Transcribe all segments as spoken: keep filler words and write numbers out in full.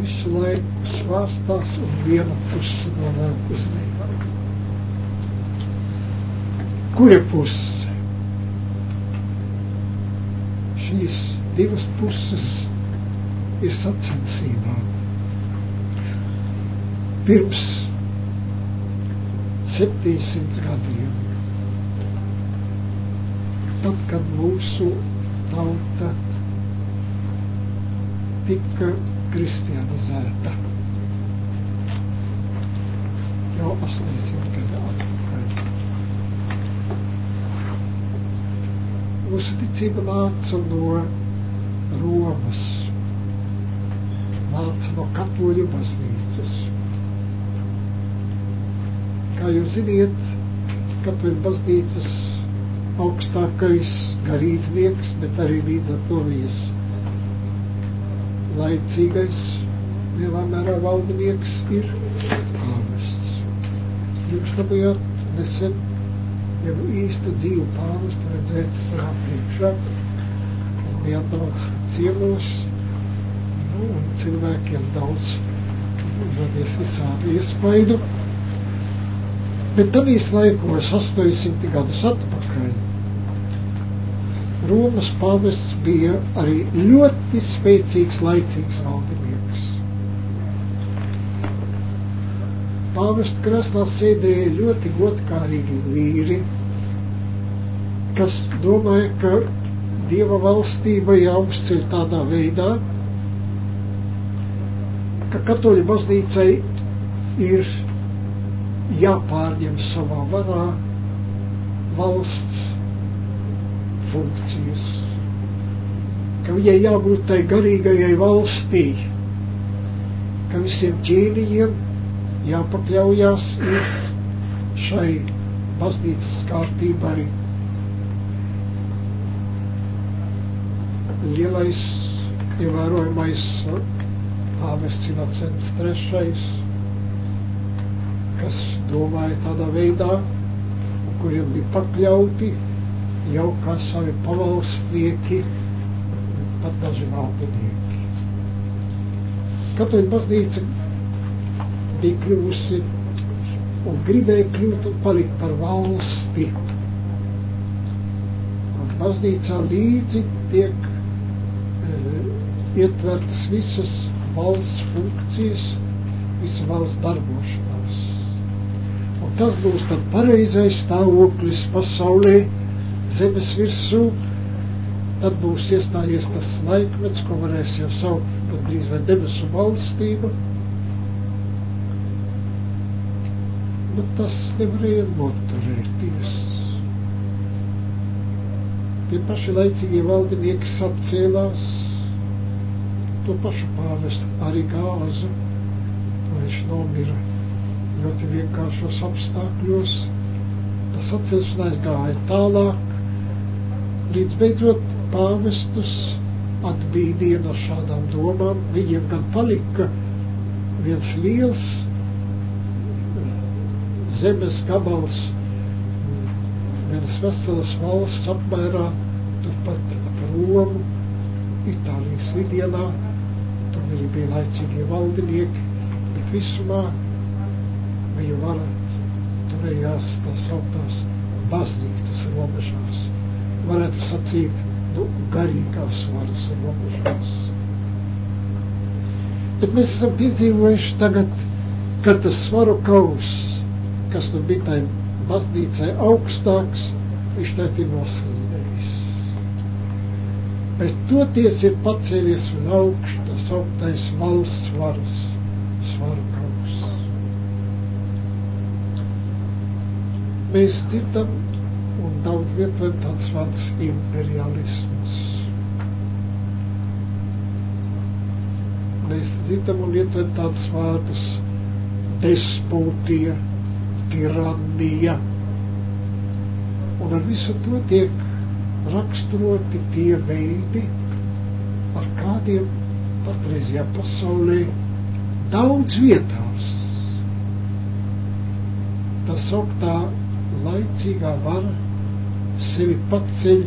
visu laiku svārstās un viena puse novelk uz leju. Kura puse? Šīs divas puses ir sacensībā. Pirms septiņsimt gadiem, tad, kad mūsu tauta tika kristianizēta, jau astoņsimt gadu atpakaļ. Mūsu ticība nāca no Romas, nāca no katoļu baznīcas. Kā jūs ziniet, katoļu baznīcas augstākais garīdznieks, bet arī līdz ar to viņas laicīgais, lielā mērā valdinieks ir pāvests. Jūs labajāt nesen jau īstu dzīvu pāvestu redzēt savā priekšā, kas bija atbrauc ciemos, nu, un cilvēkiem daudz radies visādi iespaidu. Bet tādīs laikos, astoņsimt gadus atpakaļ, Romas pāvests bija arī ļoti spēcīgs, laicīgs valdinieks. Pāvesta krēslā sēdēja ļoti godkārīgi vīri, kas domāja, ka Dieva valstība jāuzceļ tādā veidā, ka katoļu baznīcai ir jāpārņem savā varā valsts funkcijas, ka viņai jābūt tai garīgajai valstī, ka visiem ķēniņiem jāpakļaujās ir šai baznīcas kārtībai. Lielais, ievērojamais pāvests Inocents trešais, kas domāja tādā veidā, kuriem bija pakļauti jau kā savi pavalstnieki, pat daži valdinieki. Katoļu baznīca bija kļuvusi un gribēja kļūt un palikt par valsti. Un baznīcā līdzi tiek e, ietvertas visas valsts funkcijas, visa valsts darbošanās. Un tas būs tad pareizais stāvoklis pasaulē, zemes virsū, tad būs iestājies tas laikmets, ko varēs jau saukt pat drīz vai debesu valstība. Bet tas nevarēja noturēties. Tie paši laicīgie valdinieki sapcēlās, to pašu pāvestu arī gāza, un viņš nomira ļoti vienkāršos apstākļos. Tas atcelšanās gāja tālāk, līdz beidzot pāvestus atbīdīja no šādām domām. Viņiem gan palika viens liels zemes gabals, vienas veselas valsts apmērā, turpat ap Romu, Itālijas vidienā, tur viņi bija laicīgie valdinieki, bet visumā viņa vara turējās tās augtās baznīcas robežās. Varētu sacīt, nu, garīgās varas robežās. Bet mēs esam piedzīvojuši tagad, ka tas svaru kaus, kas nu bija tai baznīcai augstāks, viņš tagad ir noslīdējis. Bet toties ir pacēlies un augšs tas augtais valsts varas svaru kaus. Mēs dzirdam un daudz lietojam tāds vārds imperialisms. Mēs dzirdam un lietojam tāds vārdus despotija, tirannija. Un ar visu to tiek raksturoti tie veidi, ar kādiem patreizajā pasaulē daudz vietās tā sauktā laicīgā vara sevi paceļ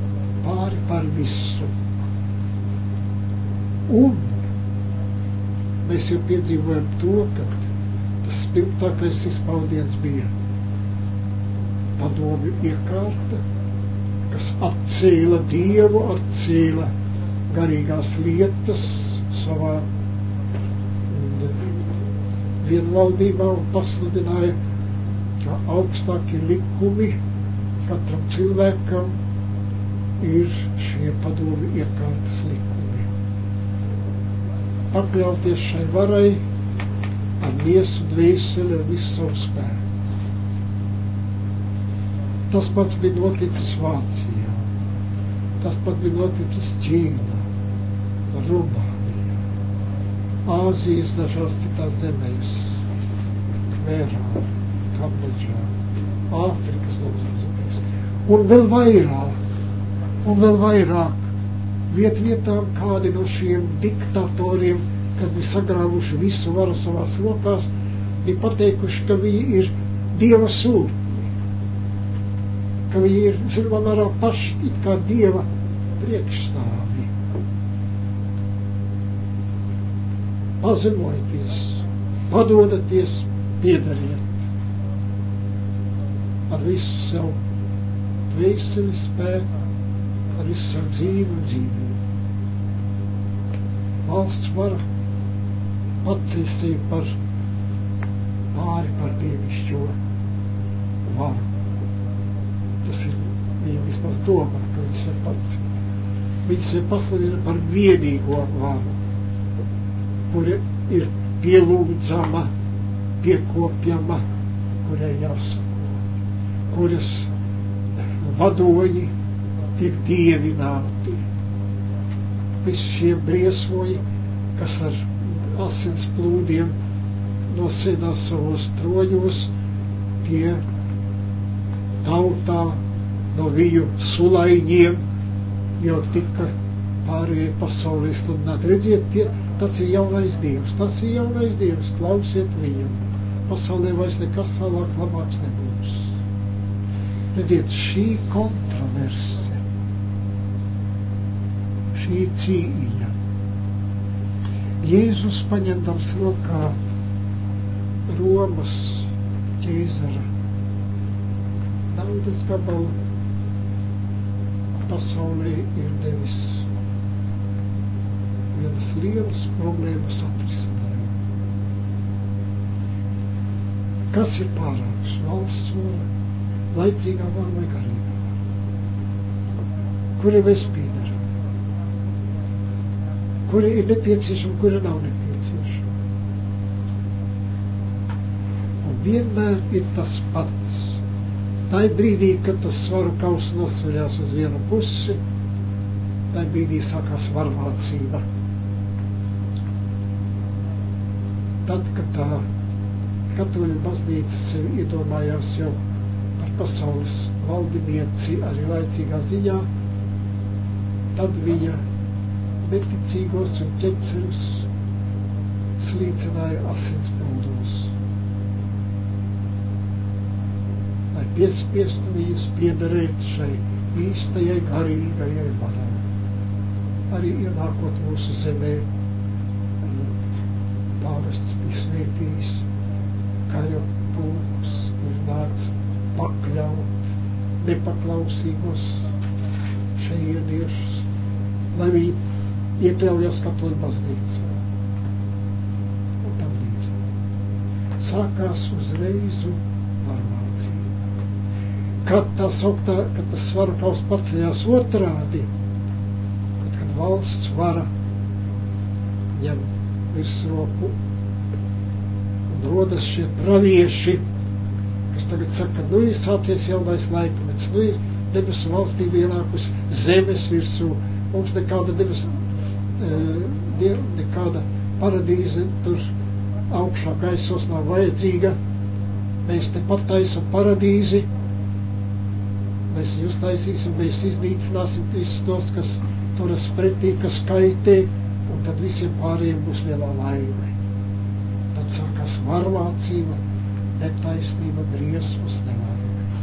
pāri par visu. Un mēs jau piedzīvojam to, ka tas spilgtākais izpaudiens bija padomju iekārta, kas atcēla Dievu, atcēla garīgās lietas savā vienvaldībā un pasludināja, ka augstākie likumi katram cilvēkam ir šie padomju iekārtas likumi. Pakļauties šai varai ar miesu, dvēseli, ar visu savu spēku. Tas pats bija noticis Vācijā, tas pats bija noticis Ķīnā, Rumānijā, Āzijas dažās citās zemēs, Khmerā, Kambodžā, Āfrikas dažās zemēs, un vēl vairāk, un vēl vairāk, viet vietām kādi no šiem diktatoriem, kas bija sagrāvuši visu varu savās rokās, bija pateikuši, ka viņi ir Dieva sūtņi, ka viņi ir, zināmā mērā, paši it kā Dieva priekšstāvi. Pazemojieties, padodaties, piedariet ar visu savu dvēseli spēku, ar visu savu dzīvi un dzīvību. Valsts vara atceļ sevi par pāri par dievišķo varu. Tas ir viņa vismaz domā, ka viņš ir pats. Viņš ir pasludina par vienīgo varu, kura ir pielūdzama, piekopjama, kurai jāsako, kuras vadoņi tiek dievināti. Visi šie briesmoji, kas ar asins plūdiem nosēdās savos troņos, tie tautā no viņu sulaiņiem jau tika pārējie pasaulē sludināt. Redziet, tie, tas ir jaunais Dievs, tas ir jaunais Dievs, klausiet viņam. Pasaulē vairs nekas tālāk labāks nebūs. Redziet, šī kontroverse, šī cīņa, Jēzus paņemdams rokā Romas ķēzara naudas gabalu, pasaulē ir devis vienas lielas problēmas atrisinājumu. Kas ir pārāks? Valsts vara, laicīgā vara vai garīgā vara? Kuri mēs piedaram? Kuri ir nepieciešami, kuri nav nepieciešami? Un vienmēr ir tas pats. Tā ir brīdī, kad tas svaru kauss nosvarjās uz vienu pusi, tā ir brīdī sākās varmācība. Tad, kad tā katoļu baznīca sevi iedomājās jau par pasaules valdinieci arī laicīgā ziņā, tad viņa neticīgos un ķecerus slīcināja asins plūdos. Lai piespiestu viņus piedarēt šai īstajai garīgajai varai. Arī ienākot mūsu zemē, pāvests bija svētījis kaļu pulkus, kur nāca pakļaut nepaklausīgos šejieniešus, lai viņi iekļaujās katoļu baznīcā. Un tam līdzīgi. Sākās uzreiz un varmācība. Kad tā sauktā, kad tas svaru kauss paceļās otrādi, tad, kad valsts vara ņem virsroku un rodas šie pravieši, kas tagad saka, nu ir sācies jaunais laikmets, nu ir debesu valstība ienākusi zemes virsū, mums nekāda debesu, e, nekāda paradīze tur augšā gaisos nav vajadzīga, mēs tepat taisam paradīzi, mēs jūs taisīsim, mēs iznīcināsim visus tos, kas turas pretī, kas kaitē, un tad visiem pārējiem būs lielā laime. Tad sākās varmācība, netaisnība, briesmas, nelaime.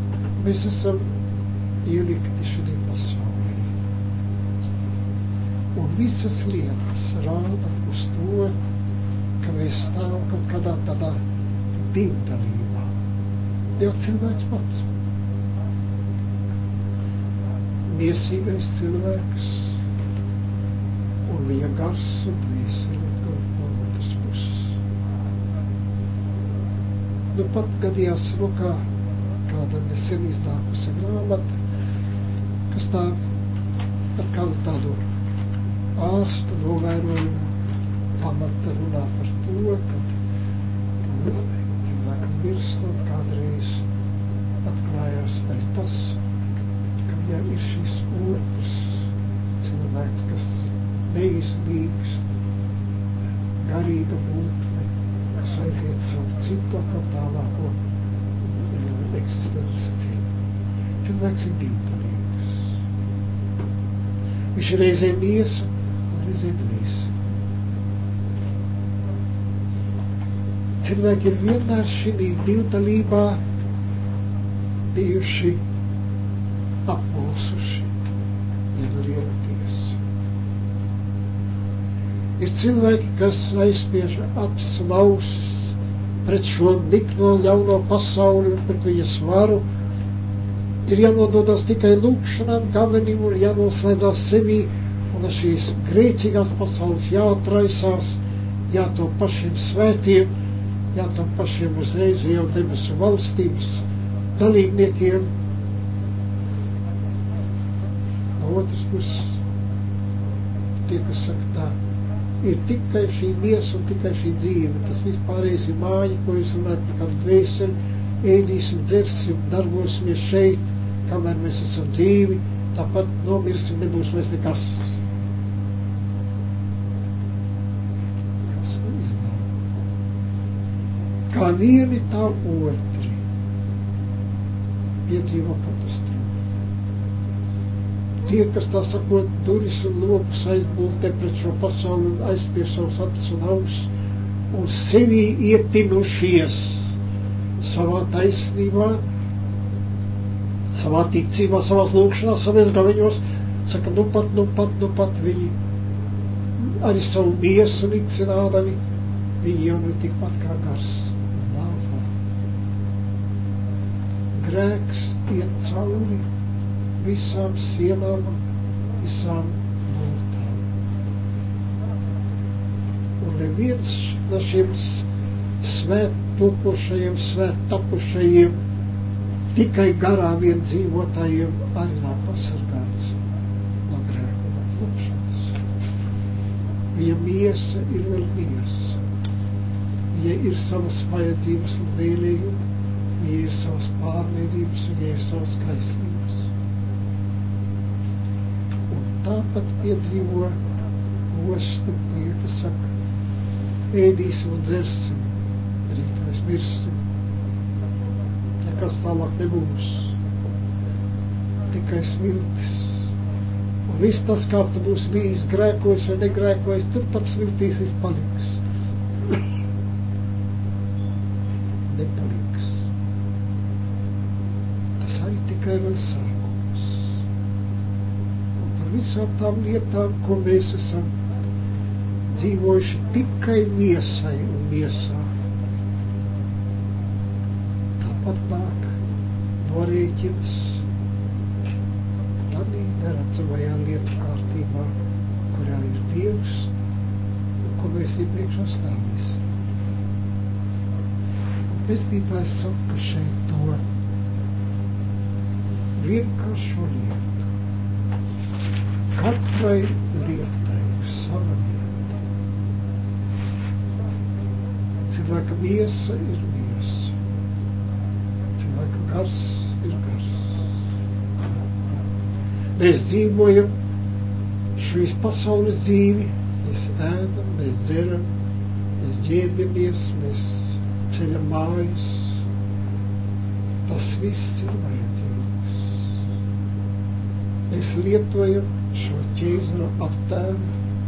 Mēs esam ielikti šodien pasaulē. Un visas lietas rāda uz to, ka mēs stāvam kaut kādā tādā divdalībā. Jau cilvēks pats. Miesīgais cilvēks un viņa gars un dvēsele no otras puses. Nu pat gadījās rokā kāda nesen iznākusi grāmata, kas tā ar kādu tādu ārstu novērojumu pamata runā par to, ka cilvēkam mirstot kādreiz atklājās arī tas, ka viņam ir šis otrs cilvēks, kas neizlīgst, garīga būtne, kas aiziet savu citu atkal tālāko eksistenci. Cilvēks ir divdalīgs. Viņš ir reizē miesa un reizē dvēsele. Cilvēki ir vienmēr šī divdalībā bijuši apmulsuši, jeb liela tiesa. Ir cilvēki, kas aizspiež acis un ausis pret šo nikno ļauno pasauli un pret viņas varu, ir jānododas tikai lūkšanām, gavenim un jānoslēdzās sevī, un ar šīs grēcīgās pasaules jāatraisās, jātop pašiem svētiem, jātop pašiem uzreiz jau debesu valstības dalībniekiem. No otras puses, tie, kas saka tā, ir tikai šī miesa un tikai šī dzīve. Tas vispārējais ir māja, ko jūs runājat par kādu dvēseli, ēdīsim, dzersim, darbosimies šeit, kamēr mēs esam dzīvi, tāpat nomirsim, nebūs mēs nekas. Kas neiznāk? Kā vieni tā otri piedzīvo katastrofu. Tie, kas tā sakot, duris un lokus aizbūtē pret šo pasauli un aizspiež savus acis un ausis un sevī ietinušies savā taisnībā, savā ticībā, savās lūkšanās, saviem gaveņos, saka, nu pat, nu pat, nu pat viņi arī savu miesu nicinādami, viņi jau ir tikpat kā gars. Nav. Grēks iet cauri visām sienām, visām mūtām. Un neviens no šiem svēt topošajiem, svēt tapušajiem, tikai garā vien dzīvotājiem arī nav pasargāts no grēku un atlūkšanas. Viņa miesa ir vēl miesa. Viņa ir savas vajadzības un vēlējumi, viņa ir savas pārmērības, viņa ir savas kaislības. Tāpat piedzīvo ostu tie, kas saka, ēdīsim un dzersim, rīt mēs mirsim, nekas tālāk nebūs, tikai smiltis. Un viss tas, kā tu būs bijis grēkojis vai negrēkojis, turpat smiltīs viņš paliks. Nepaliks. Tas arī tikai vēl sāk. Visām tām lietām, ko mēs esam dzīvojuši tikai miesai un miesā. Tāpat nāk norēķins tādā neredzamajā lietu kārtībā, kurā ir Dievs un ko mēs iepriekš stāvēsim. Un pestītājs saka šeit to vienkāršo lietu. Katrai lietai sava lieta. Cilvēka miesa ir miesa. Cilvēka gars ir gars. Mēs dzīvojam šīs pasaules dzīvi, mēs ēdam, mēs dzeram, mēs ģērbjamies, mēs ceļam mājas. Tas viss ir vajadzīgs. Mēs lietojam šo ķēzara aptēmu,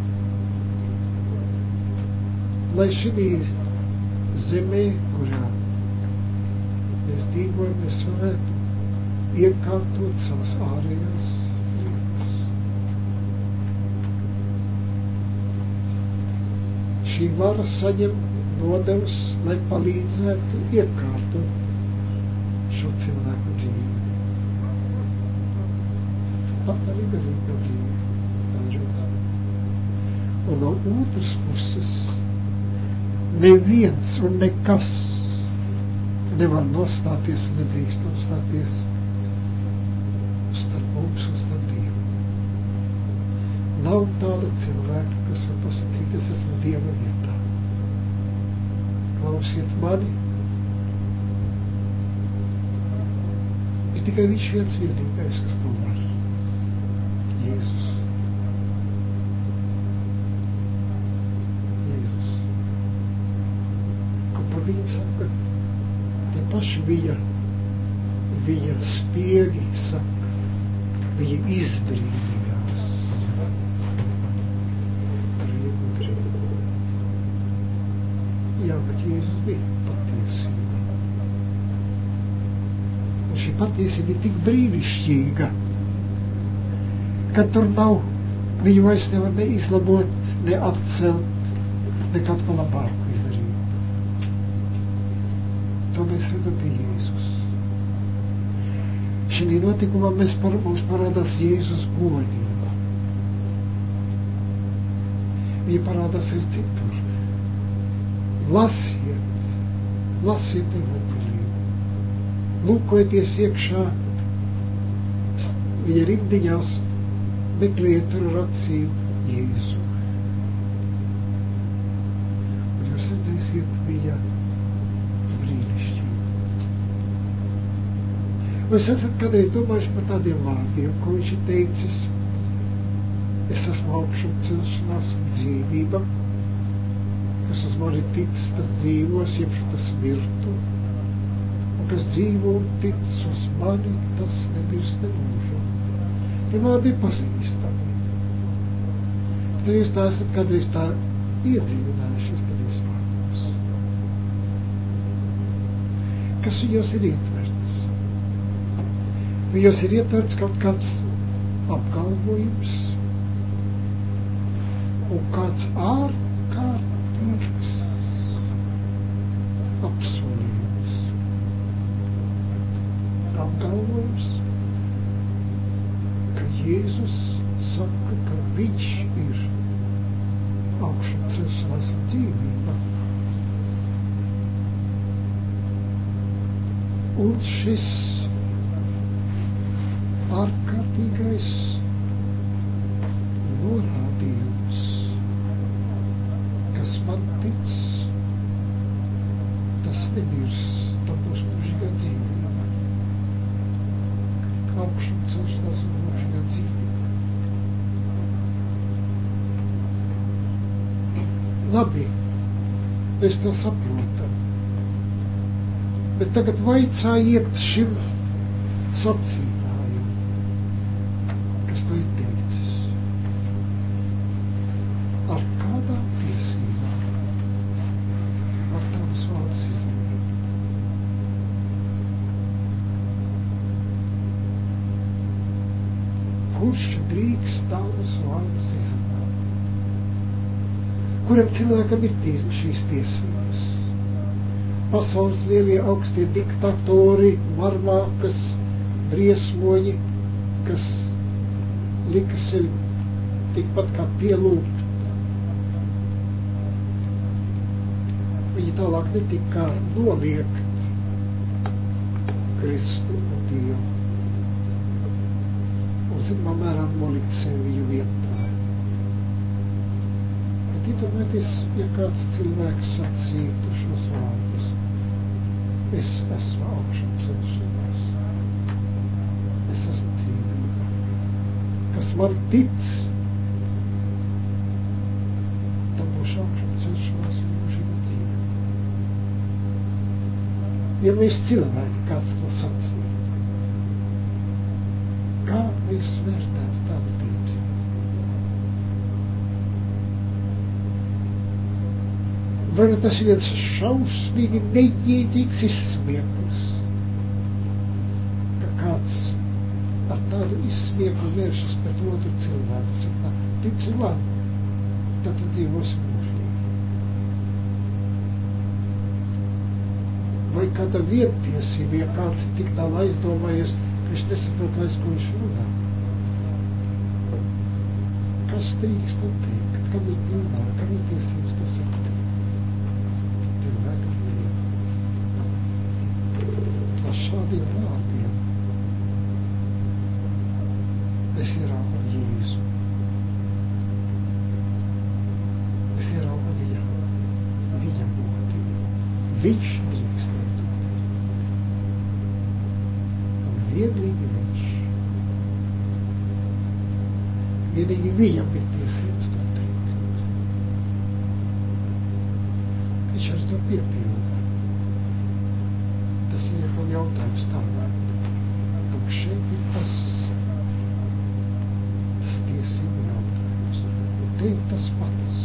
lai šī zemē, kurā mēs dzīvojam, mēs varētu iekārtot savas ārējās lietas. šī vara saņem nodevas, lai palīdzētu iekārtot šo cilvēku dzīvi. Pat arī garīgā dzīve. Un no otras puses, neviens un nekas nevar nostāties un nedrīkst nostāties starp mums un starp Dievu. Nav tāda cilvēka, kas var pasakīt, es esmu Dieva vietā. Klausiet mani. Ir tikai viņš viens vienīgais, kas to var. Jēzus. Jēzus. Ko par viņu saka? Tie paši viņa, viņa spiegi saka, viņa izbrīnījās. Prieku brīnu. Jā, bet Jēzus bija patiesība. Un šī patiesība ir tik brīnišķīga, ka tur nav, viņu vairs nevar ne izlabot, ne atcelt, ne kaut ko labāku izdarīt. To mēs redzam pie Jēzus. Šī notikumā mēs par, mums parādās Jēzus godība. Viņa parādās ir citur. Lasiet, lasiet evaņģēliju. Lūkojieties iekšā viņa rindiņās, meklējiet tur ar acīm Jēzu. Un jūs redzēsiet viņa brīnišķību. Un es esat kādreiz domājuši par tādiem vārdiem, ko viņš ir teicis. Es esmu augšup celšanās un dzīvība, kas uz mani tic, tas dzīvos, jeb tas mirtu. Un kas dzīvo un tic uz mani, tas nemirst nemūžu. Tie vārdi ir pazīstami. Tad jūs tā esat kādreiz tā iedzīvinājušies tajos vārdos. Kas viņos ir ietverts? Viņos ir ietverts kaut kāds apgalvojums un kāds ārkārtīgs apsolījums. Apgalvojums, ka Jēzus saka, ka viņš ir augšup celšanās dzīvība. Un šis ārkārtīgais norādījums, kas man tic, tas nemirst, tam būs mūžīgā dzīvība. Augšup celšanās un mūžīgā dzīvība. Labi, mēs to saprotam. Bet tagad vaicājiet šim sacītājam, kas to ir teicis. Ar kādām tiesībām var tādus vārdus izdarīt? Kurš drīkst tādus vārdus izdarīt? Kuram cilvēkam ir tīs, šīs tiesības? Pasaules lielie augstie diktatori, varmākas, briesmoņi, kas lika sevi tikpat kā pielūgt. Viņi tālāk netika kā noliegt Kristu un Dievu. Un zināmā mērā nolikt sevi viņu vietā. Bet iedomājieties, ja kāds cilvēks sacītu šos vārdus. Es esmu augšup celšanās. Es esmu dzīvība. Kas man tic, tam būs augšup celšanās un mūžīga dzīve. Ja mēs cilvēki kāds to sacīja, kā mēs vērtētu tādu ticību? Vai tas ir viens šausmīgi neģīdīgs izsmieklis, ka kāds ar tādu izsmieklu vēršas pret otru cilvēku, saka, tici man, tad tu dzīvosi mūžīgi. vai kāda vietiesība, ja kāds ir tik tālu aizdomājies, ka viņš nesaprot vairs, ko viņš runā. Kas drīkst un teikt, kam ir pilnā, kam ir tiesības to sacīt? Cilvēkam ir. Ar šādiem vārdiem es ieraugu Jēzu. Es ieraugu viņa, viņa būtību. Viņš drīkstētu. Un vienīgi viņš. Vienīgi viņam ir tiesības to teikt. Viņš ar to piepilda. Tas ir man jautājums tālāk. Un šeit ir tas, tas tiesību jautājums. Un te ir tas pats.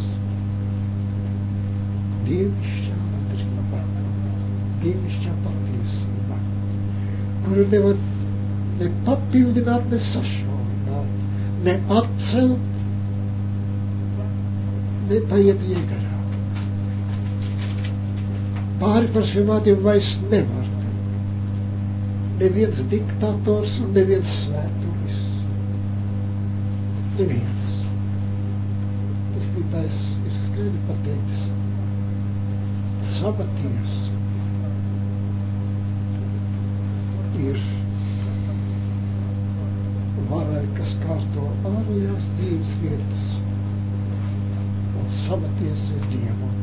Dievišķā adrība, dievišķā patiesība, kuru nevar ne papildināt, ne sašaurināt, ne atcelt, ne paiet iegarā. Pāri par šiem vārdiem vairs nevar. Neviens diktators un neviens svētulis. Neviens. Pestītājs ir skaidri pateicis. Sava tiesa ir varai, kas kārto ārējās dzīves vietas, un sava tiesa ir Dievam,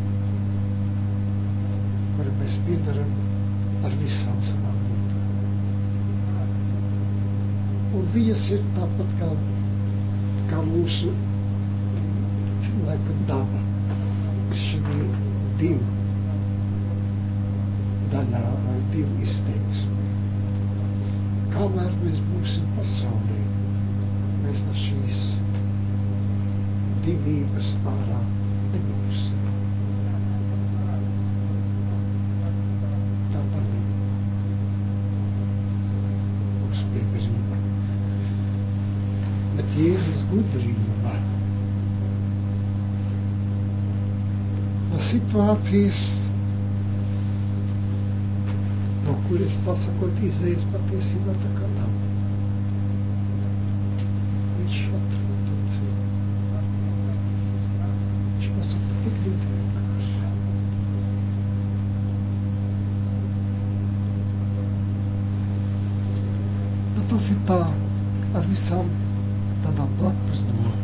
kuru mēs piedaram ar visām savām lietām. Un viņas ir tāpat kā, kā mūsu cilvēka daba, kas šī ir divu daļā vai divu izteiksmi. Kamēr mēs būsim pasaulē, mēs no šīs divības ārā nebūsim. Tāpat mūsu piedarība. Bet Jēzus gudrība no situācijas, no kuras, tā sakot, izējas patiesībā tā kā nav. Viņš atrod to ceļu. Viņš pasaka tik ļoti vienkārši. Nu, tas ir tā ar visām tādām blakus domām.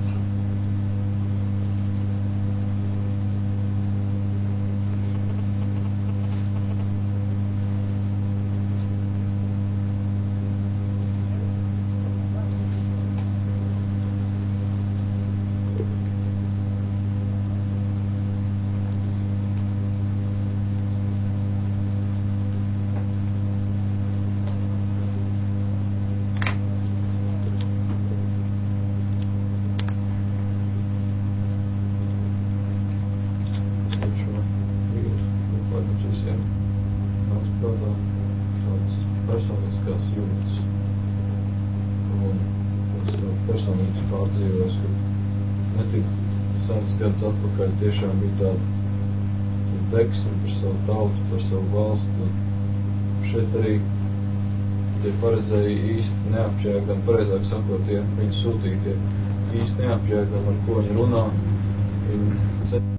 Atpakaļ tiešām bija tāda deksme par savu tautu, par savu valstu. Šeit arī tie pareizēji īsti neapjēgam, pareizāk sakot, tie viņi sūtītie īsti neapjēgam, ar ko viņi runā. Viņi